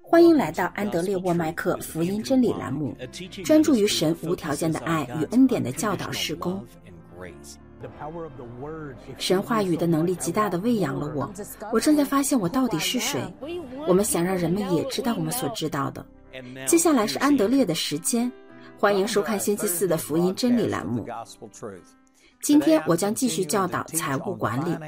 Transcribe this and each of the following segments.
欢迎来到安德烈沃麦克福音真理栏目，专注于神无条件的爱与恩典的教导事工。神话语的能力极大地喂养了我，我正在发现我到底是谁。我们想让人们也知道我们所知道的。接下来是安德烈的时间，欢迎收看星期四的福音真理栏目。今天我将继续教导财务管理。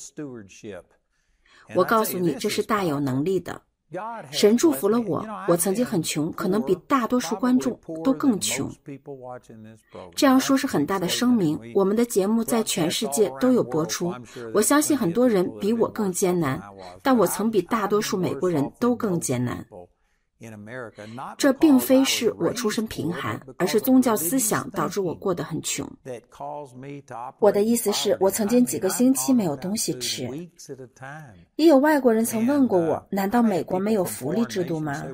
我告诉你，这是大有能力的。神祝福了我，我曾经很穷，可能比大多数观众都更穷。这样说是很大的声明，我们的节目在全世界都有播出。我相信很多人比我更艰难，但我曾比大多数美国人都更艰难。这并非是我出身贫寒，而是宗教思想导致我过得很穷。我的意思是，我曾经几个星期没有东西吃。也有外国人曾问过我，难道美国没有福利制度吗？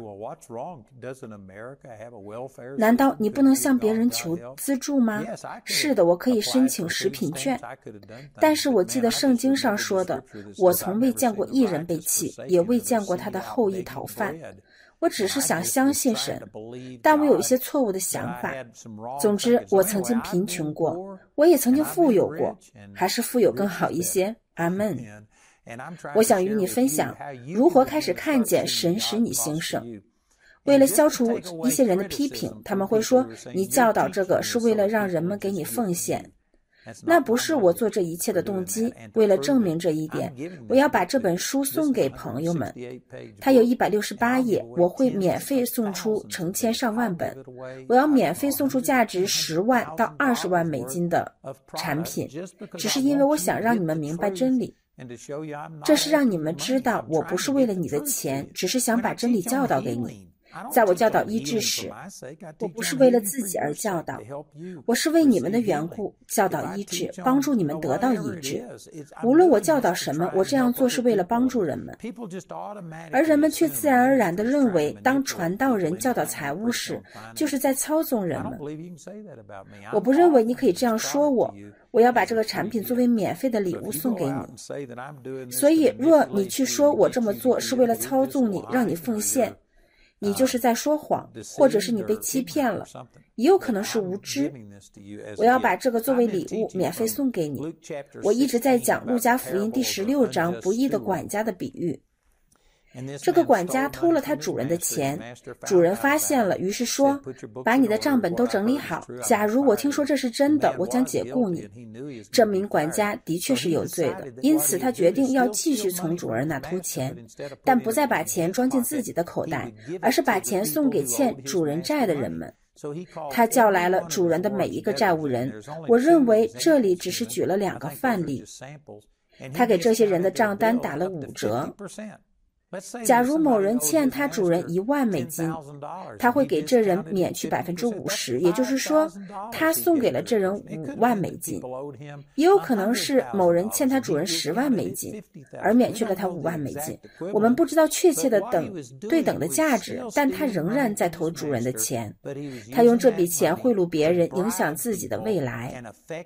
难道你不能向别人求资助吗？是的，我可以申请食品券。但是我记得圣经上说的，我从未见过义人被弃，也未见过他的后裔讨饭。我只是想相信神，但我有一些错误的想法。总之，我曾经贫穷过，我也曾经富有过，还是富有更好一些。阿们。我想与你分享如何开始看见神使你兴盛。为了消除一些人的批评，他们会说你教导这个是为了让人们给你奉献。那不是我做这一切的动机。为了证明这一点，我要把这本书送给朋友们。它有168页，我会免费送出成千上万本。我要免费送出价值10万到20万美金的产品，只是因为我想让你们明白真理。这是让你们知道我不是为了你的钱，只是想把真理教导给你。在我教导医治时，我不是为了自己而教导，我是为你们的缘故教导医治，帮助你们得到医治。无论我教导什么，我这样做是为了帮助人们。而人们却自然而然地认为，当传道人教导财务时，就是在操纵人们。我不认为你可以这样说我。我要把这个产品作为免费的礼物送给你。所以，若你去说我这么做是为了操纵你，让你奉献，你就是在说谎，或者是你被欺骗了，也有可能是无知。我要把这个作为礼物免费送给你。我一直在讲路加福音第16章不义的管家的比喻。这个管家偷了他主人的钱，主人发现了，于是说，把你的账本都整理好，假如我听说这是真的，我将解雇你。这名管家的确是有罪的，因此他决定要继续从主人那偷钱，但不再把钱装进自己的口袋，而是把钱送给欠主人债的人们。他叫来了主人的每一个债务人，我认为这里只是举了2个范例。他给这些人的账单打了5折。假如某人欠他主人1万美金，他会给这人免去50%，也就是说，他送给了这人5万美金。也有可能是某人欠他主人10万美金，而免去了他5万美金。我们不知道确切的对等的价值，但他仍然在偷主人的钱。他用这笔钱贿赂别人，影响自己的未来。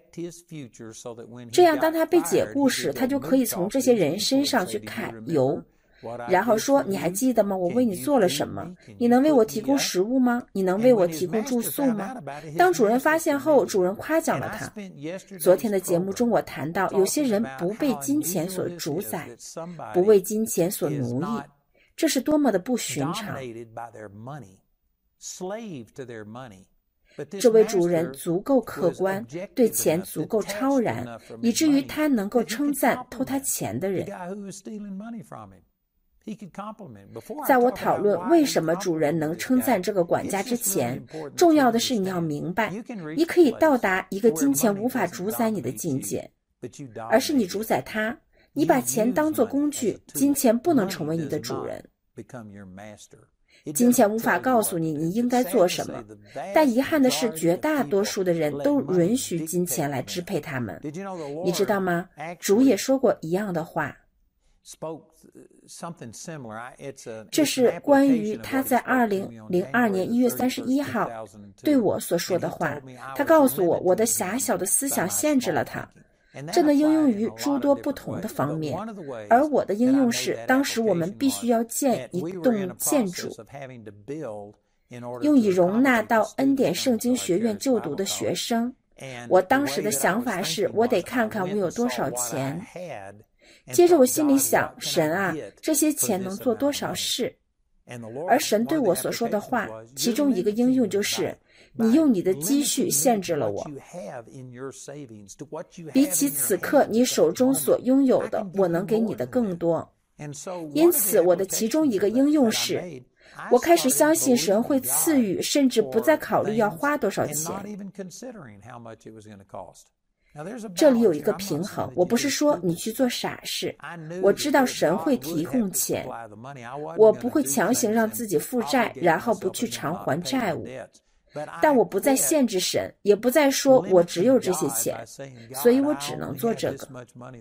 这样，当他被解雇时，他就可以从这些人身上去揩油。然后说，你还记得吗？我为你做了什么？你能为我提供食物吗？你能为我提供住宿吗？当主人发现后，主人夸奖了他。昨天的节目中我谈到，有些人不被金钱所主宰，不为金钱所奴役，这是多么的不寻常。这位主人足够客观，对钱足够超然，以至于他能够称赞偷他钱的人。在我讨论为什么主人能称赞这个管家之前，重要的是你要明白，你可以到达一个金钱无法主宰你的境界，而是你主宰它。你把钱当作工具，金钱不能成为你的主人。金钱无法告诉你你应该做什么，但遗憾的是，绝大多数的人都允许金钱来支配他们。你知道吗？主也说过一样的话。这是关于他在2002年1月31号对我所说的话。他告诉我，我的狭小的思想限制了他。 这能应用于诸多不同的方面，而我的应用是，当时我们必须要建一栋建筑，用以容纳到恩典圣经学院就读的学生。我当时的想法是，我得看看我有多少钱。接着我心里想，神啊，这些钱能做多少事？而神对我所说的话，其中一个应用就是，你用你的积蓄限制了我，比起此刻你手中所拥有的，我能给你的更多。因此我的其中一个应用是，我开始相信神会赐予，甚至不再考虑要花多少钱。这里有一个平衡，我不是说你去做傻事，我知道神会提供钱，我不会强行让自己负债，然后不去偿还债务，但我不再限制神，也不再说我只有这些钱，所以我只能做这个。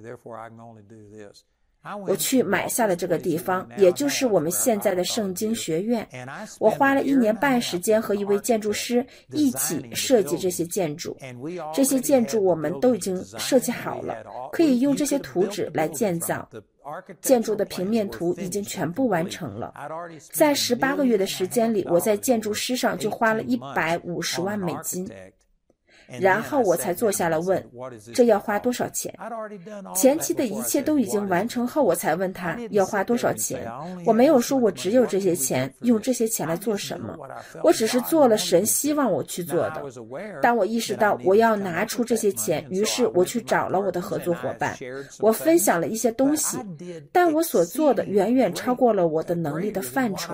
我去买下了这个地方，也就是我们现在的圣经学院。我花了1年半时间和一位建筑师一起设计这些建筑。这些建筑我们都已经设计好了，可以用这些图纸来建造。建筑的平面图已经全部完成了。在18个月的时间里，我在建筑师上就花了150万美金。然后我才坐下来问，这要花多少钱？前期的一切都已经完成后，我才问他要花多少钱。我没有说我只有这些钱，用这些钱来做什么，我只是做了神希望我去做的。当我意识到我要拿出这些钱，于是我去找了我的合作伙伴，我分享了一些东西，但我所做的远远超过了我的能力的范畴。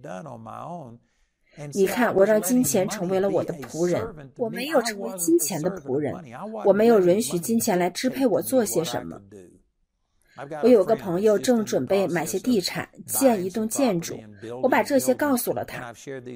你看，我让金钱成为了我的仆人，我没有成为金钱的仆人，我没有允许金钱来支配我做些什么。我有个朋友正准备买些地产，建一栋建筑，我把这些告诉了他。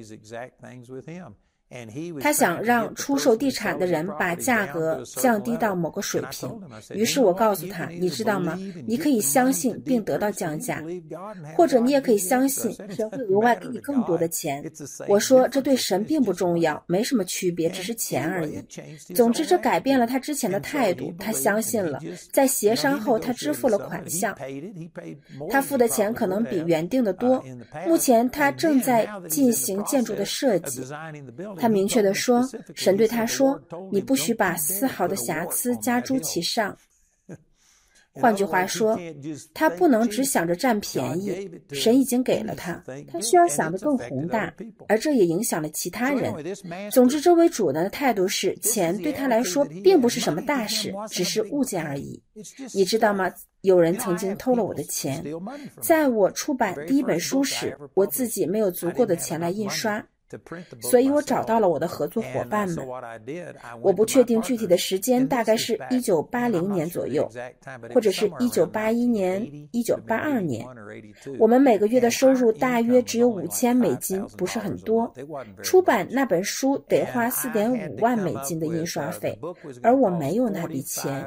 他想让出售地产的人把价格降低到某个水平，于是我告诉他，你知道吗？你可以相信并得到降价，或者你也可以相信神会额外给你更多的钱。我说这对神并不重要，没什么区别，只是钱而已。总之这改变了他之前的态度，他相信了，在协商后他支付了款项，他付的钱可能比原定的多。目前他正在进行建筑的设计。他明确地说，神对他说，你不许把丝毫的瑕疵加诸其上。换句话说，他不能只想着占便宜，神已经给了他，他需要想得更宏大，而这也影响了其他人。总之，这位主人的态度是，钱对他来说并不是什么大事，只是物件而已。你知道吗？有人曾经偷了我的钱，在我出版第一本书时，我自己没有足够的钱来印刷，所以我找到了我的合作伙伴们。我不确定具体的时间，大概是1980年左右，或者是1981年、1982年。我们每个月的收入大约只有5000美金，不是很多。出版那本书得花4.5万美金的印刷费，而我没有那笔钱。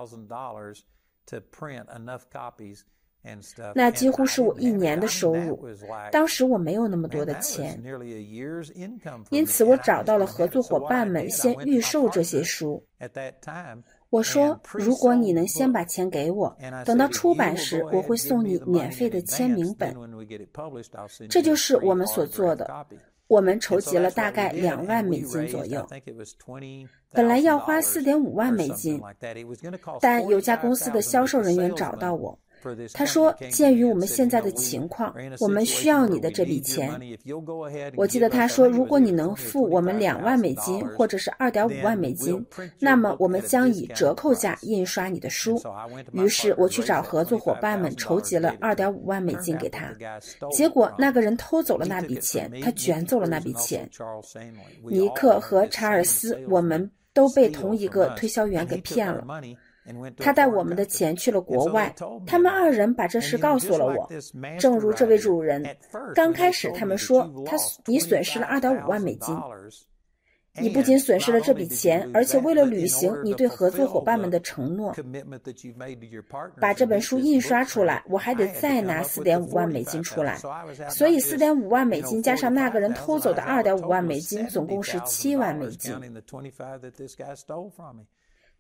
那几乎是我1年的收入，当时我没有那么多的钱，因此我找到了合作伙伴们，先预售这些书。我说，如果你能先把钱给我，等到出版时我会送你免费的签名本。这就是我们所做的。我们筹集了大概2万美金左右，本来要花4.5万美金，但有家公司的销售人员找到我，他说，鉴于我们现在的情况，我们需要你的这笔钱。我记得他说，如果你能付我们2万美金或者是2.5万美金，那么我们将以折扣价印刷你的书。于是我去找合作伙伴们筹集了2.5万美金给他，结果那个人偷走了那笔钱，他卷走了那笔钱。尼克和查尔斯，我们都被同一个推销员给骗了。他带我们的钱去了国外，他们2人把这事告诉了我。正如这位主人，刚开始他们说你损失了2.5万美金，你不仅损失了这笔钱，而且为了履行你对合作伙伴们的承诺，把这本书印刷出来，我还得再拿4.5万美金出来，所以4.5万美金加上那个人偷走的2.5万美金，总共是7万美金。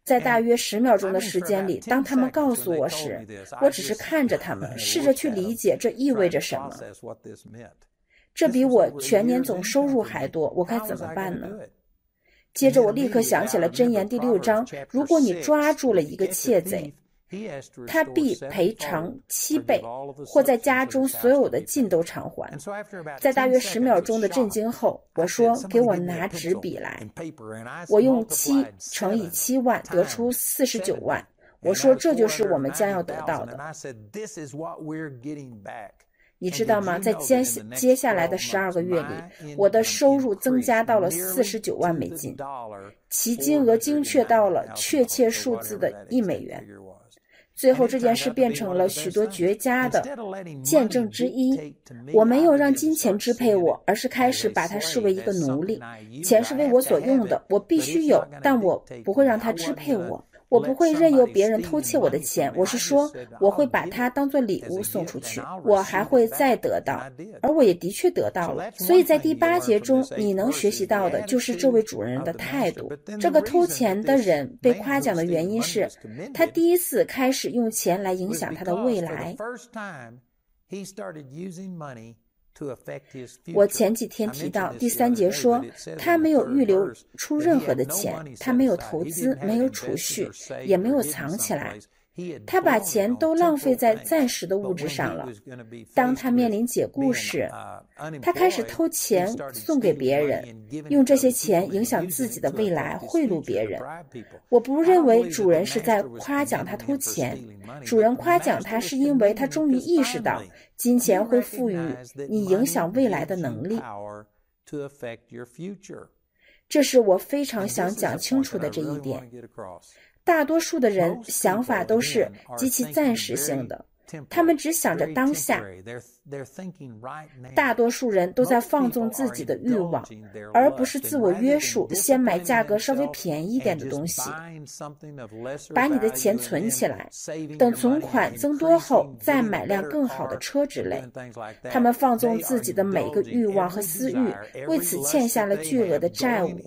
在大约10秒钟的时间里，当他们告诉我时，我只是看着他们，试着去理解这意味着什么。这比我全年总收入还多，我该怎么办呢？接着我立刻想起了箴言第6章，如果你抓住了一个窃贼，他必赔偿7倍，或在家中所有的尽都偿还。在大约10秒钟的震惊后，我说给我拿纸笔来。我用7乘以7万得出49万。我说这就是我们将要得到的。你知道吗？在接下来的12个月里，我的收入增加到了49万美金，其金额精确到了确切数字的1美元。最后这件事变成了许多绝佳的见证之一。我没有让金钱支配我，而是开始把它视为一个奴隶。钱是为我所用的，我必须有，但我不会让它支配我。我不会任由别人偷窃我的钱，我是说，我会把它当作礼物送出去，我还会再得到，而我也的确得到了。所以在第8节中，你能学习到的就是这位主人的态度。这个偷钱的人被夸奖的原因是，他第一次开始用钱来影响他的未来。我前几天提到第3节说，他没有预留出任何的钱，他没有投资，没有储蓄，也没有藏起来。他把钱都浪费在暂时的物质上了。当他面临解雇时，他开始偷钱送给别人，用这些钱影响自己的未来，贿赂别人。我不认为主人是在夸奖他偷钱，主人夸奖他是因为他终于意识到金钱会赋予你影响未来的能力。这是我非常想讲清楚的这一点。大多数的人想法都是极其暂时性的，他们只想着当下。大多数人都在放纵自己的欲望，而不是自我约束，先买价格稍微便宜一点的东西，把你的钱存起来，等存款增多后再买辆更好的车之类。他们放纵自己的每个欲望和私欲，为此欠下了巨额的债务。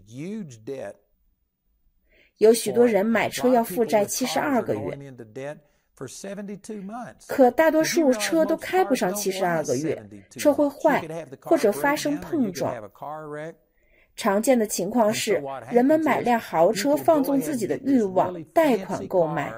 有许多人买车要负债72个月，可大多数车都开不上72个月，车会坏或者发生碰撞。常见的情况是，人们买辆豪车放纵自己的欲望，贷款购买。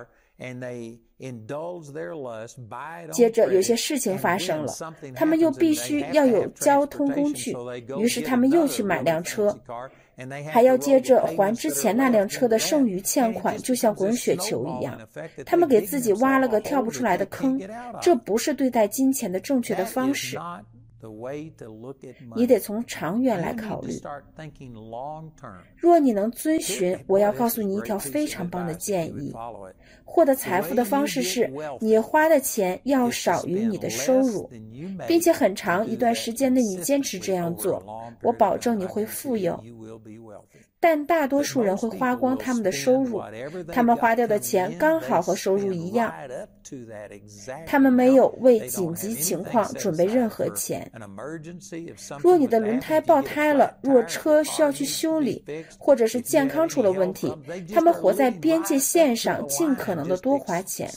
接着有些事情发生了，他们又必须要有交通工具，于是他们又去买辆车，还要接着还之前那辆车的剩余欠款，就像滚雪球一样。他们给自己挖了个跳不出来的坑，这不是对待金钱的正确的方式。你得从长远来考虑。若你能遵循，我要告诉你一条非常棒的建议。获得财富的方式是，你花的钱要少于你的收入，并且很长一段时间内你坚持这样做，我保证你会富有。但大多数人会花光他们的收入，他们花掉的钱刚好和收入一样，他们没有为紧急情况准备任何钱。若你的轮胎爆胎了，若车需要去修理，或者是健康出了问题，他们活在边界线上，尽可能的多花钱，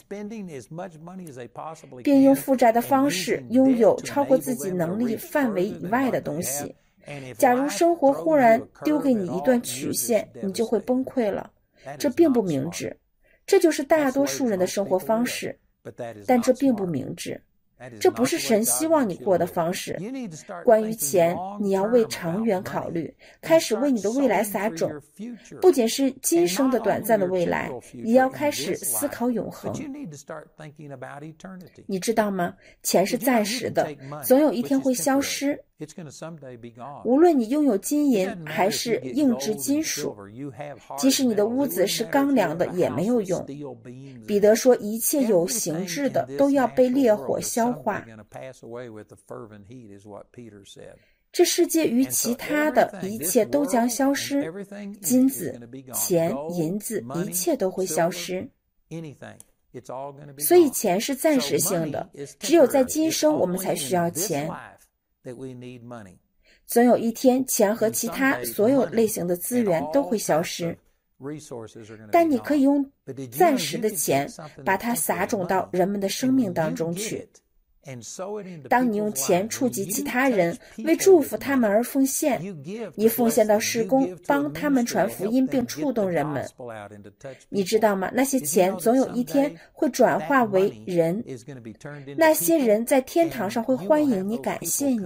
并用负债的方式拥有超过自己能力范围以外的东西。假如生活忽然丢给你一段曲线，你就会崩溃了。这并不明智，这就是大多数人的生活方式，但这并不明智。这不是神希望你过的方式。关于钱，你要为长远考虑，开始为你的未来撒种，不仅是今生的短暂的未来，也要开始思考永恒。你知道吗？钱是暂时的，总有一天会消失。无论你拥有金银还是硬质金属，即使你的屋子是钢梁的也没有用。彼得说，一切有形质的都要被烈火消化。这世界与其他的一切都将消失，金子、钱、银子，一切都会消失。所以钱是暂时性的，只有在今生我们才需要钱。总有一天，钱和其他所有类型的资源都会消失。 但你可以用暂时的钱把它撒种到人们的生命当中去。当你用钱触及其他人，为祝福他们而奉献，你奉献到事工，帮他们传福音并触动人们。你知道吗？那些钱总有一天会转化为人，那些人在天堂上会欢迎你，感谢你。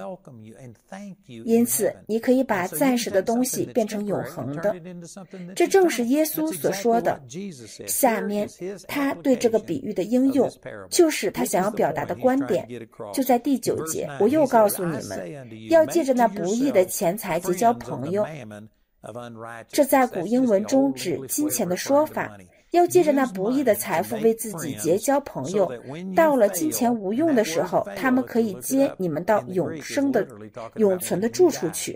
因此你可以把暂时的东西变成永恒的，这正是耶稣所说的。下面他对这个比喻的应用，就是他想要表达的观点，就在第9节。我又告诉你们，要借着那不义的钱财结交朋友。这在古英文中指金钱的说法，要借着那不义的财富为自己结交朋友，到了金钱无用的时候，他们可以接你们到永存的住处去。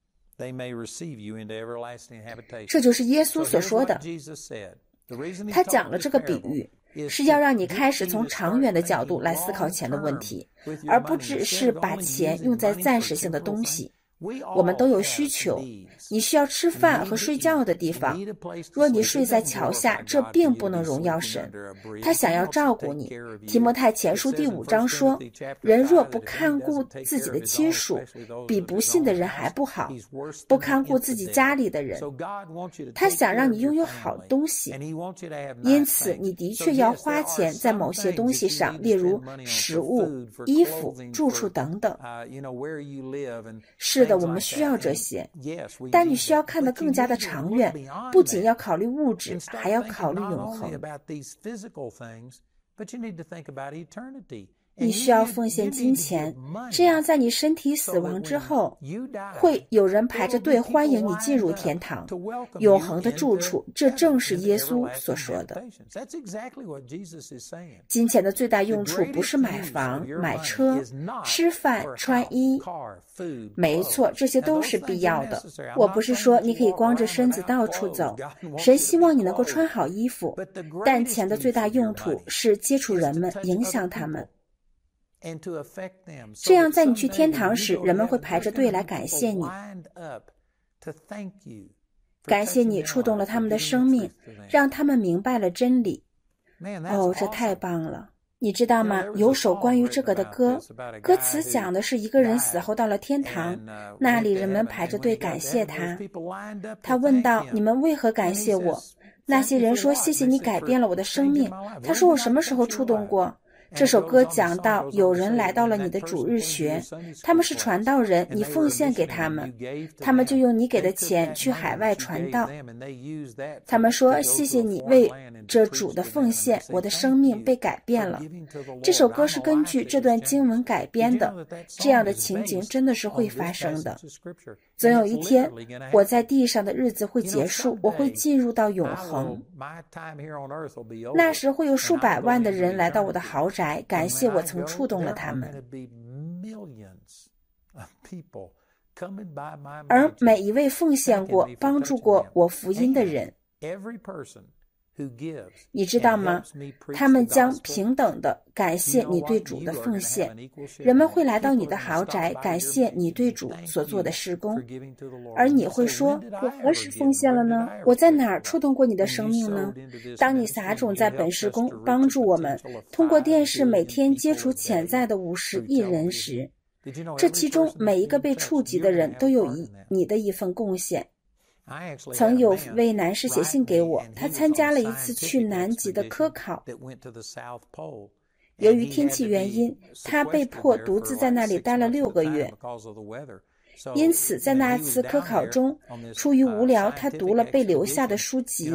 这就是耶稣所说的。他讲了这个比喻，是要让你开始从长远的角度来思考钱的问题，而不只是把钱用在暂时性的东西。我们都有需求，你需要吃饭和睡觉的地方。若你睡在桥下，这并不能荣耀神，他想要照顾你。提摩太前书第5章说，人若不看顾自己的亲属，比不信的人还不好，不看顾自己家里的人。他想让你拥有好东西，因此你的确要花钱在某些东西上，例如食物、衣服、住处等等。是的，我们需要这些，但你需要看得更加的长远，不仅要考虑物质，还要考虑永恒。你需要奉献金钱，这样在你身体死亡之后，会有人排着队欢迎你进入天堂，永恒的住处。这正是耶稣所说的。金钱的最大用处不是买房、买车、吃饭、穿衣。没错，这些都是必要的。我不是说你可以光着身子到处走，神希望你能够穿好衣服，但钱的最大用途是接触人们，影响他们。这样在你去天堂时，人们会排着队来感谢你，感谢你触动了他们的生命，让他们明白了真理。哦，这太棒了！你知道吗？有首关于这个的歌，歌词讲的是一个人死后到了天堂，那里人们排着队感谢他。他问道：你们为何感谢我？那些人说：谢谢你改变了我的生命。他说：我什么时候触动过？这首歌讲到有人来到了你的主日学，他们是传道人，你奉献给他们，他们就用你给的钱去海外传道。他们说：谢谢你为这主的奉献，我的生命被改变了。这首歌是根据这段经文改编的，这样的情景真的是会发生的。总有一天，我在地上的日子会结束，我会进入到永恒。那时会有数百万的人来到我的豪宅，感谢我曾触动了他们。而每一位奉献过、帮助过我福音的人，你知道吗？他们将平等的感谢你对主的奉献。人们会来到你的豪宅，感谢你对主所做的事工。而你会说：我何时奉献了呢？我在哪儿触动过你的生命呢？当你撒种在本事工，帮助我们通过电视每天接触潜在的50亿人时，这其中每一个被触及的人都有你的一份贡献。曾有位男士写信给我，他参加了一次去南极的科考，由于天气原因，他被迫独自在那里待了6个月。因此在那次科考中，出于无聊，他读了被留下的书籍。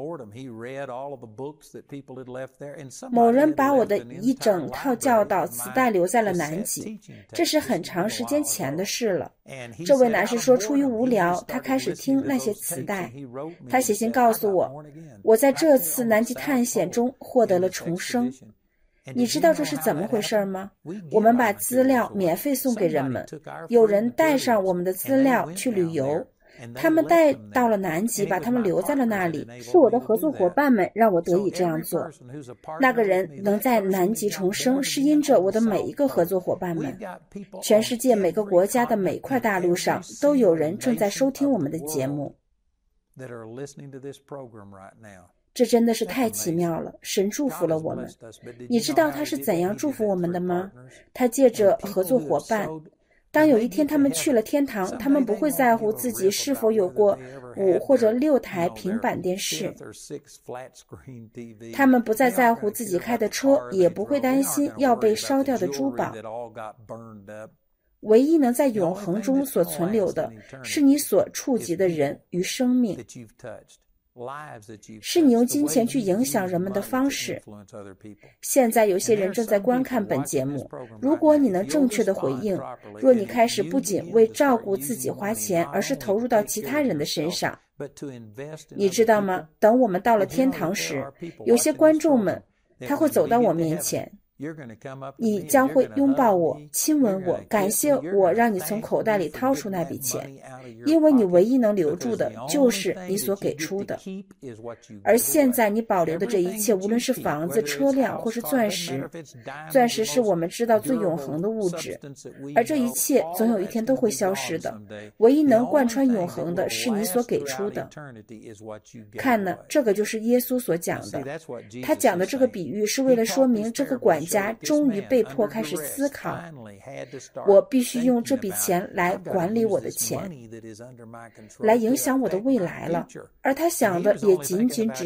某人把我的一整套教导磁带留在了南极，这是很长时间前的事了。这位男士说，出于无聊，他开始听那些磁带。他写信告诉我，我在这次南极探险中获得了重生。你知道这是怎么回事吗？我们把资料免费送给人们，有人带上我们的资料去旅游，他们带到了南极，把他们留在了那里。是我的合作伙伴们让我得以这样做。那个人能在南极重生，是因着我的每一个合作伙伴们。全世界每个国家的每块大陆上都有人正在收听我们的节目。 这真的是太奇妙了，神祝福了我们。你知道他是怎样祝福我们的吗？他借着合作伙伴。当有一天他们去了天堂，他们不会在乎自己是否有过5或者6台平板电视，他们不再在乎自己开的车，也不会担心要被烧掉的珠宝。唯一能在永恒中所存留的，是你所触及的人与生命，是你用金钱去影响人们的方式。现在有些人正在观看本节目，如果你能正确的回应，若你开始不仅为照顾自己花钱，而是投入到其他人的身上，你知道吗？等我们到了天堂时，有些观众们他会走到我面前，你将会拥抱我，亲吻我，感谢我让你从口袋里掏出那笔钱，因为你唯一能留住的就是你所给出的。而现在你保留的这一切，无论是房子、车辆或是钻石，钻石是我们知道最永恒的物质，而这一切总有一天都会消失的。唯一能贯穿永恒的是你所给出的。看呢，这个就是耶稣所讲的。他讲的这个比喻是为了说明这个管家终于被迫开始思考，我必须用这笔钱来管理我的钱，来影响我的未来了。而他想的也仅仅只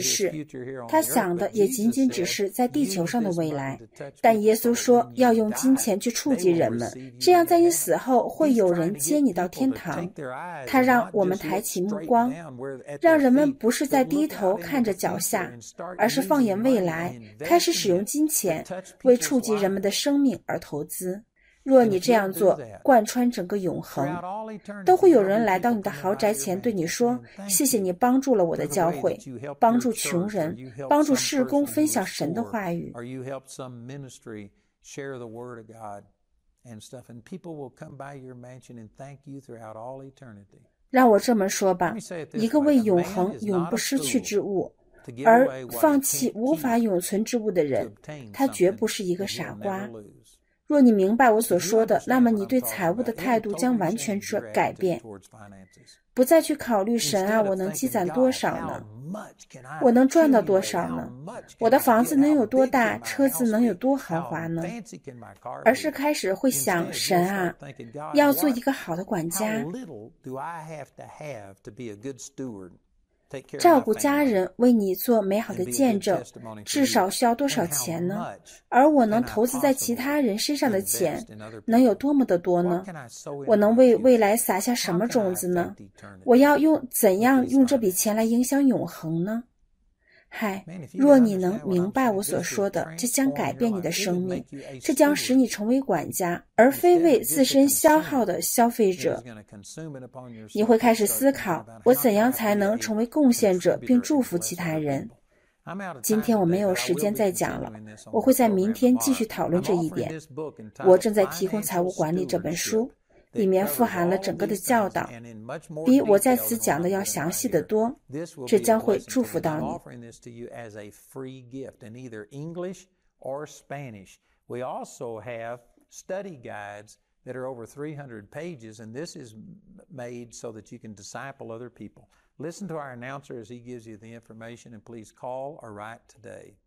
是在地球上的未来。但耶稣说要用金钱去触及人们，这样在你死后会有人接你到天堂。他让我们抬起目光，让人们不是在低头看着脚下，而是放眼未来，开始使用金钱为触及人们的生命而投资。若你这样做，贯穿整个永恒，都会有人来到你的豪宅前对你说，谢谢你帮助了我的教会，帮助穷人，帮助事工分享神的话语。让我这么说吧，一个为永恒永不失去之物而放弃无法永存之物的人，他绝不是一个傻瓜。若你明白我所说的，那么你对财务的态度将完全改变，不再去考虑神啊，我能积攒多少呢？我能赚到多少呢？我的房子能有多大？车子能有多豪华呢？而是开始会想，神啊，要做一个好的管家，照顾家人，为你做美好的见证，至少需要多少钱呢？而我能投资在其他人身上的钱能有多么的多呢？我能为未来撒下什么种子呢？我要怎样用这笔钱来影响永恒呢？若你能明白我所说的，这将改变你的生命，这将使你成为管家，而非为自身消耗的消费者。你会开始思考，我怎样才能成为贡献者并祝福其他人。今天我没有时间再讲了，我会在明天继续讨论这一点。我正在提供财务管理这本书，里面富含了整个的教导，比我在此讲的要详细得多，这将会祝福到你。 that are over 300 pages, and this is made so that you can disciple other people. Listen to our announcer as he gives you the information, and please call or write today.